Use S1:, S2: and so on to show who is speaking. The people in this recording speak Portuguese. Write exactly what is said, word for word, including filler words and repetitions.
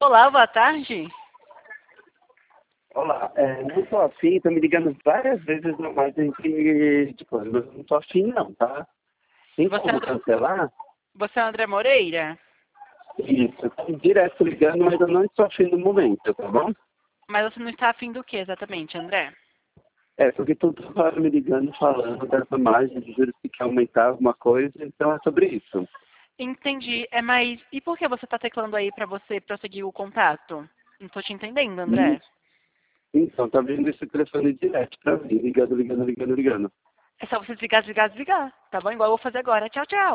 S1: Olá, boa tarde.
S2: Olá, é, não tô afim, tô me ligando várias vezes no mais entre de coisa, mas não tô afim não, tá? Tem
S1: Você é
S2: como
S1: André,
S2: cancelar?
S1: você é André Moreira?
S2: Isso, eu tô direto ligando, mas eu não estou afim no momento, tá bom?
S1: Mas você não está afim do que exatamente, André?
S2: É, porque toda hora me ligando falando dessa margem de juros que quer aumentar alguma coisa, então é sobre isso.
S1: Entendi. É, mas e por que você está teclando aí para você prosseguir o contato? Não tô te entendendo,
S2: Hum,
S1: André.
S2: Então, tá vindo esse telefone direto pra mim, ligando, ligando, ligando, ligando.
S1: É só você desligar, desligar, desligar. Tá bom? Igual eu vou fazer agora. Tchau, tchau.